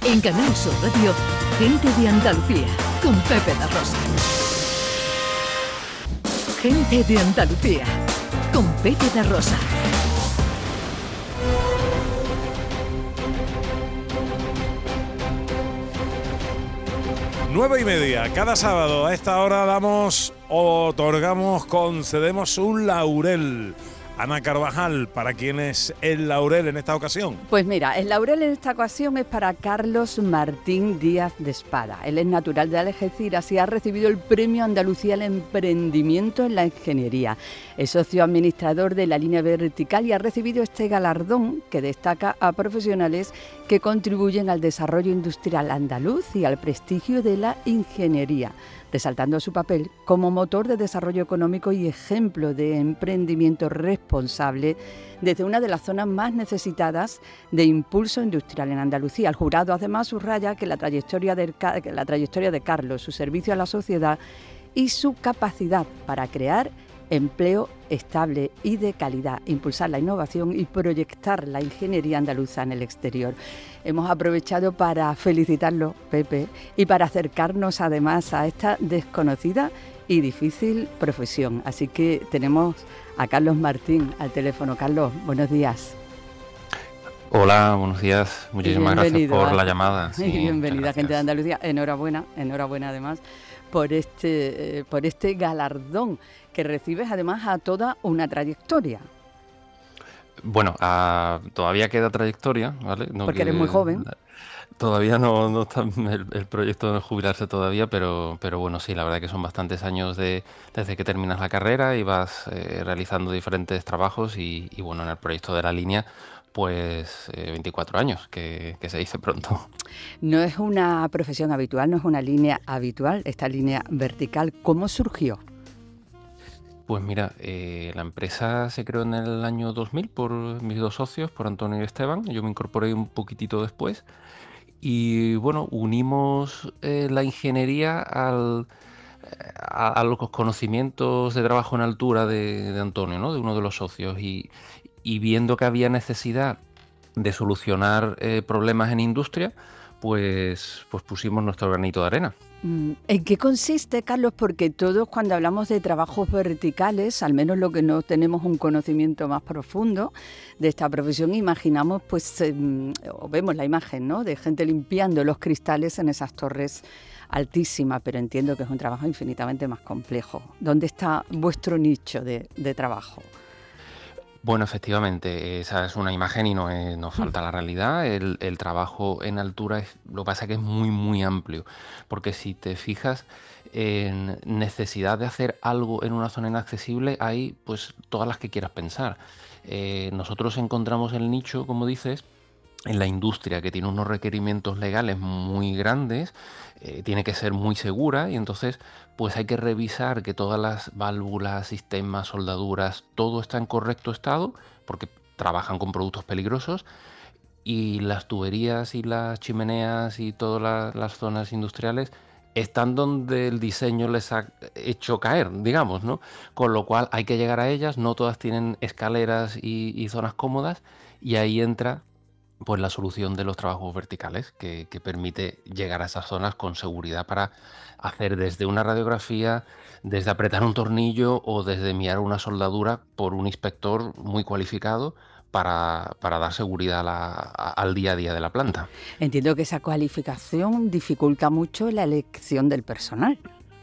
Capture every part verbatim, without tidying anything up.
En Canal Sur Radio, Gente de Andalucía, con Pepe da Rosa. Gente de Andalucía, con Pepe da Rosa. Nueve y media, cada sábado a esta hora damos, otorgamos, concedemos un laurel. Ana Carvajal, ¿para quién es el laurel en esta ocasión? Pues mira, el laurel en esta ocasión es para Carlos Martín Díaz de Espada. Él es natural de Algeciras y ha recibido el Premio Andalucía al Emprendimiento en la Ingeniería. Es socio administrador de la línea vertical y ha recibido este galardón que destaca a profesionales que contribuyen al desarrollo industrial andaluz y al prestigio de la ingeniería, resaltando su papel como motor de desarrollo económico y ejemplo de emprendimiento responsable desde una de las zonas más necesitadas de impulso industrial en Andalucía. El jurado además subraya que la trayectoria de, que la trayectoria de Carlos, su servicio a la sociedad y su capacidad para crear empleo estable y de calidad, impulsar la innovación y proyectar la ingeniería andaluza en el exterior. Hemos aprovechado para felicitarlo, Pepe, y para acercarnos además a esta desconocida y difícil profesión. Así que tenemos a Carlos Martín al teléfono. Carlos, buenos días. Hola, buenos días. Muchísimas gracias por la llamada. Sí, bienvenida, gente de Andalucía. Enhorabuena, enhorabuena además por este, eh, por este galardón que recibes además a toda una trayectoria. Bueno, a, todavía queda trayectoria, ¿vale? No, porque que, eres muy joven. Todavía no, no está el, el proyecto de jubilarse todavía, pero, pero bueno, sí, la verdad que son bastantes años de, desde que terminas la carrera y vas eh, realizando diferentes trabajos y, y bueno, en el proyecto de la línea, pues eh, veinticuatro años, que, que se dice pronto. No es una profesión habitual, no es una línea habitual, esta línea vertical. ¿Cómo surgió? Pues mira, eh, la empresa se creó en el año dos mil por mis dos socios, por Antonio y Esteban. Yo me incorporé un poquitito después. Y bueno, unimos eh, la ingeniería al, a, a los conocimientos de trabajo en altura de, de Antonio, ¿no? De uno de los socios. Y, y viendo que había necesidad de solucionar eh, problemas en industria, pues, pues pusimos nuestro granito de arena. ¿En qué consiste, Carlos? Porque todos cuando hablamos de trabajos verticales, al menos lo que no tenemos un conocimiento más profundo de esta profesión, imaginamos, pues, eh, o vemos la imagen, ¿no?, de gente limpiando los cristales en esas torres altísimas, pero entiendo que es un trabajo infinitamente más complejo. ¿Dónde está vuestro nicho de, de trabajo? Bueno, efectivamente, esa es una imagen y no es, nos falta la realidad. El, el trabajo en altura, es, lo que pasa es que es muy, muy amplio, porque si te fijas en necesidad de hacer algo en una zona inaccesible, hay pues todas las que quieras pensar. Eh, nosotros encontramos el nicho, como dices, en la industria, que tiene unos requerimientos legales muy grandes, eh, tiene que ser muy segura y entonces pues hay que revisar que todas las válvulas, sistemas, soldaduras, todo está en correcto estado porque trabajan con productos peligrosos y las tuberías y las chimeneas y todas la, las zonas industriales están donde el diseño les ha hecho caer, digamos, ¿no? Con lo cual hay que llegar a ellas, no todas tienen escaleras y, y zonas cómodas y ahí entra pues la solución de los trabajos verticales que, que permite llegar a esas zonas con seguridad para hacer desde una radiografía, desde apretar un tornillo o desde enviar una soldadura por un inspector muy cualificado para, para dar seguridad a la, a, al día a día de la planta. Entiendo que esa cualificación dificulta mucho la elección del personal.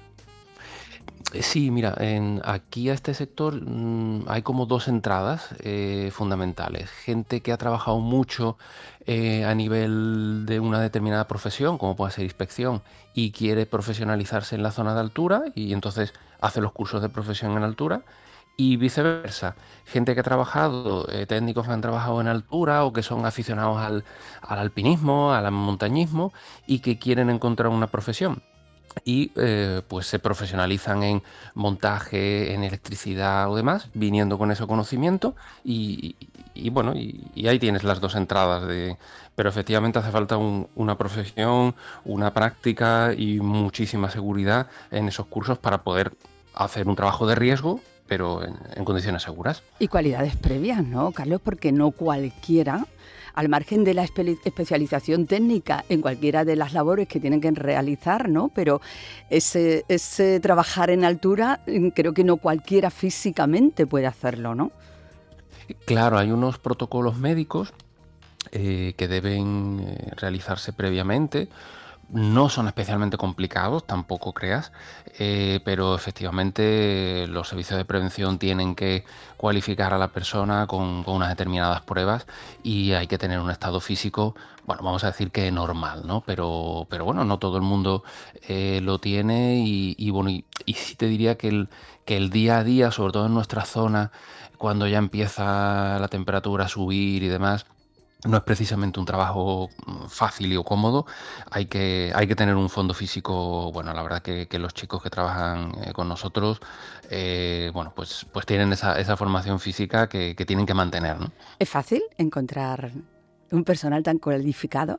Sí, mira, en, aquí a este sector mmm, hay como dos entradas eh, fundamentales. Gente que ha trabajado mucho eh, a nivel de una determinada profesión, como puede ser inspección, y quiere profesionalizarse en la zona de altura y entonces hace los cursos de profesión en altura. Y viceversa, gente que ha trabajado, eh, técnicos que han trabajado en altura o que son aficionados al, al alpinismo, al montañismo y que quieren encontrar una profesión. Y eh, pues se profesionalizan en montaje, en electricidad o demás, viniendo con ese conocimiento y, y, y bueno, y, y ahí tienes las dos entradas, de, pero efectivamente hace falta un, una profesión, una práctica y muchísima seguridad en esos cursos para poder hacer un trabajo de riesgo, pero en, en condiciones seguras. Y cualidades previas, ¿no, Carlos? Porque no cualquiera al margen de la espe- especialización técnica en cualquiera de las labores que tienen que realizar, ¿no? Pero ese, ese trabajar en altura, creo que no cualquiera físicamente puede hacerlo, ¿no? Claro, hay unos protocolos médicos eh, que deben eh, realizarse previamente. No son especialmente complicados, tampoco creas, eh, pero efectivamente los servicios de prevención tienen que cualificar a la persona con, con unas determinadas pruebas y hay que tener un estado físico, bueno, vamos a decir que normal, ¿no? Pero, pero bueno, no todo el mundo eh, lo tiene y, y bueno, y, y sí te diría que el, que el día a día, sobre todo en nuestra zona, cuando ya empieza la temperatura a subir y demás, no es precisamente un trabajo fácil y o cómodo, hay que, hay que tener un fondo físico, bueno, la verdad que, que los chicos que trabajan eh, con nosotros, eh, bueno, pues, pues tienen esa, esa formación física que, que tienen que mantener, ¿no? ¿Es fácil encontrar un personal tan cualificado?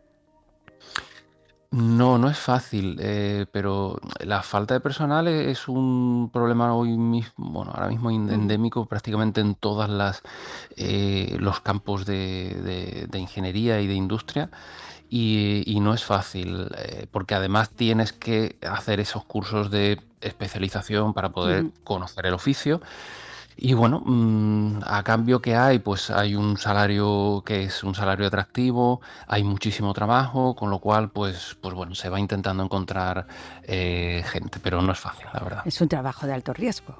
No, no es fácil, eh, pero la falta de personal e- es un problema hoy mismo, bueno, ahora mismo en- Mm. endémico prácticamente en todas las eh, los campos de, de- de ingeniería y de industria y, y no es fácil, eh, porque además tienes que hacer esos cursos de especialización para poder Ujú. conocer el oficio. Y bueno, mm, a cambio que hay, pues hay un salario que es un salario atractivo, hay muchísimo trabajo, con lo cual, pues, pues bueno, se va intentando encontrar eh, gente, pero no es fácil, la verdad. Es un trabajo de alto riesgo.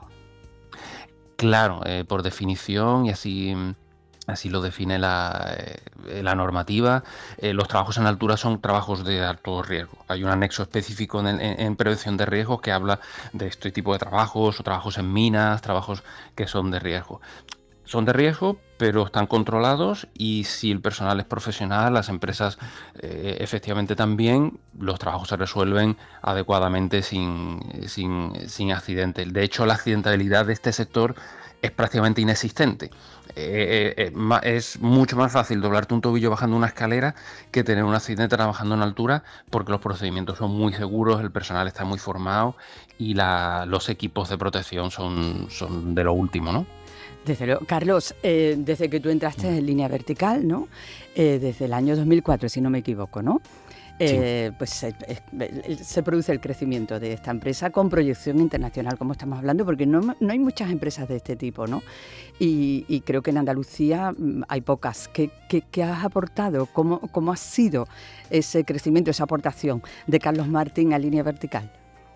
Claro, eh, por definición, y así, mm, así lo define la, eh, la normativa, eh, los trabajos en altura son trabajos de alto riesgo. Hay un anexo específico en, el- en- en prevención de riesgos que habla de este tipo de trabajos, o trabajos en minas, trabajos que son de riesgo. Son de riesgo, pero están controlados y si el personal es profesional, las empresas eh, efectivamente también, los trabajos se resuelven adecuadamente sin, sin, sin accidente. De hecho, la accidentabilidad de este sector es prácticamente inexistente. Eh, eh, eh, ma- es mucho más fácil doblarte un tobillo bajando una escalera que tener un accidente trabajando en altura porque los procedimientos son muy seguros, el personal está muy formado y la- los equipos de protección son, son de lo último, ¿no? Desde luego. Carlos, eh, desde que tú entraste en línea vertical, ¿no? Eh, desde el año dos mil cuatro, si no me equivoco, ¿no? Eh, pues se, eh, se produce el crecimiento de esta empresa con proyección internacional, como estamos hablando, porque no, no hay muchas empresas de este tipo, ¿no? Y, y creo que en Andalucía mm, hay pocas. ¿Qué, qué, qué has aportado? ¿Cómo, ¿Cómo ha sido ese crecimiento, esa aportación de Carlos Martín a línea vertical?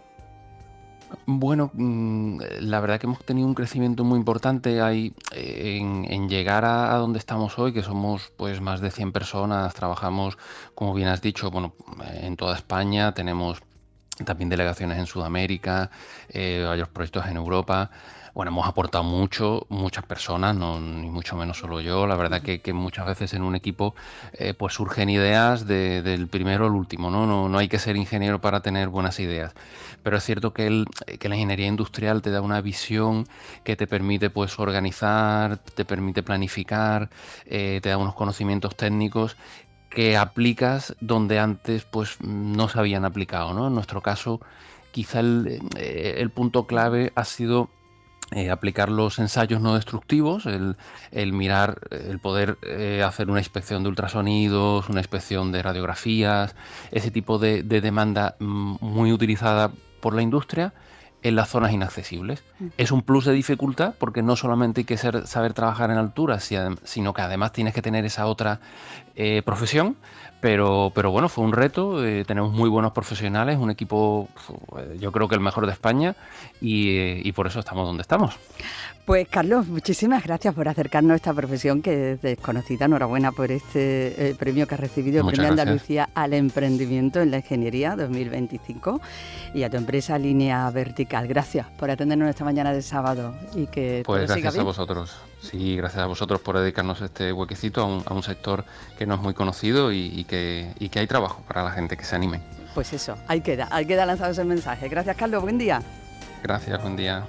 Bueno, mm, la verdad que hemos tenido un crecimiento muy importante ahí eh, en, en llegar a, a donde estamos hoy, que somos pues más de cien personas, trabajamos, como bien has dicho, bueno, en toda España, tenemos también delegaciones en Sudamérica, eh, varios proyectos en Europa. Bueno, hemos aportado mucho, muchas personas, no, ni mucho menos solo yo. La verdad que, que muchas veces en un equipo eh, pues surgen ideas de- del primero al último, ¿no? No, no hay que ser ingeniero para tener buenas ideas. Pero es cierto que, el- que la ingeniería industrial te da una visión que te permite pues organizar, te permite planificar, eh, te da unos conocimientos técnicos que aplicas donde antes pues no se habían aplicado, ¿no? En nuestro caso, quizá el, eh, el punto clave ha sido eh, aplicar los ensayos no destructivos, el, el mirar, eh, el poder eh, hacer una inspección de ultrasonidos, una inspección de radiografías, ese tipo de, de demanda mm, muy utilizada por la industria en las zonas inaccesibles. Es un plus de dificultad porque no solamente hay que ser, saber trabajar en altura, si adem- sino que además tienes que tener esa otra eh, profesión, pero, pero bueno, fue un reto, eh, tenemos muy buenos profesionales, un equipo, eh, yo creo que el mejor de España y, eh, y por eso estamos donde estamos. Pues Carlos, muchísimas gracias por acercarnos a esta profesión que es desconocida. Enhorabuena por este eh, premio que has recibido, el Muchas Premio gracias. Andalucía al Emprendimiento en la Ingeniería dos mil veinticinco y a tu empresa Línea Vertical. Gracias por atendernos esta mañana de sábado y que Pues todo siga gracias a bien. vosotros. Sí, gracias a vosotros por dedicarnos este huequecito a un, a un sector que no es muy conocido y, y que, y que hay trabajo para la gente que se anime. Pues eso, ahí queda, ahí queda lanzado ese mensaje. Gracias Carlos, buen día. Gracias, buen día.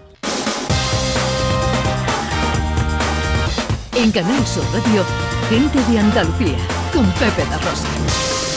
En Canal Sur Radio, Gente de Andalucía, con Pepe da Rosa.